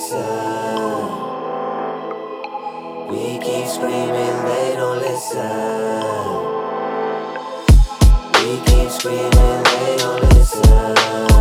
listen. We keep screaming, they don't listen. We keep screaming, they don't listen.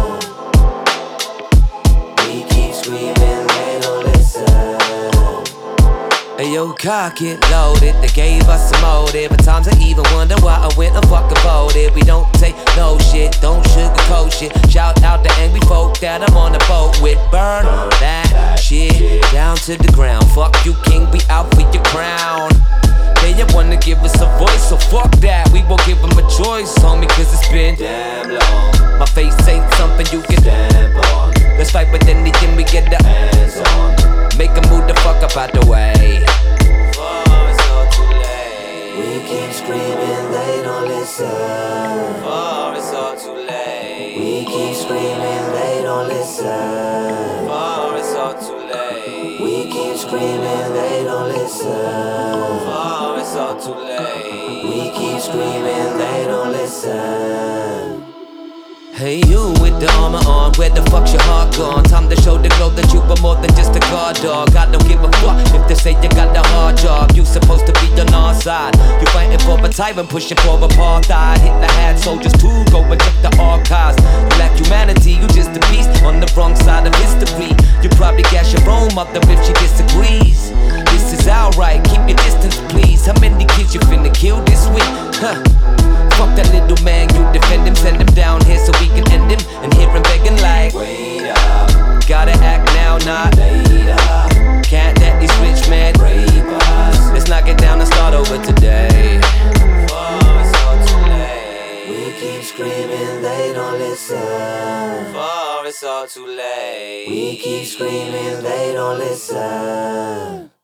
We keep screaming, they don't listen. Ayo, cock it, loaded, they gave us a motive. At times I even wonder why I went and fucking voted. We don't take no shit, don't sugarcoat shit. Shout out to angry folk that I'm on the boat with. Burn that shit down to the ground. Fuck you, king, we out for your crown. They wanna give us a voice, so fuck that. We won't give them a choice, homie, cause it's been damn long. My face ain't something you can stamp on. Let's fight with anything we get the hands on. Make 'em move the fuck up out the way. Before it's all too late. We keep screaming, they don't listen. Before it's all too late. We keep screaming, they don't listen. Before it's all too late. We keep screaming, they don't listen. Before it's all too late. We keep screaming, they don't listen. Hey you with the armor on, where the fuck's your heart gone? Time to show the glow that you were more than just a guard dog. I don't give a fuck if they say you got the hard job. You supposed to be on our side. You fighting for a tyrant, pushing for apartheid. Hitler had soldiers too, go and check the archives. You lack humanity, you just a beast on the wrong side of history. You probably gas your own mother if she disagrees. This is our right, keep your distance please. How many kids you finna kill this week? Huh? Fuck that little man, you defend him, send him down here so we can end him. And hear him begging like, wait up, gotta act now, not later. Can't let these rich men rape us. Let's knock it down and start over today. Before it's all too late. We keep screaming, they don't listen. Before it's all too late. We keep screaming, they don't listen.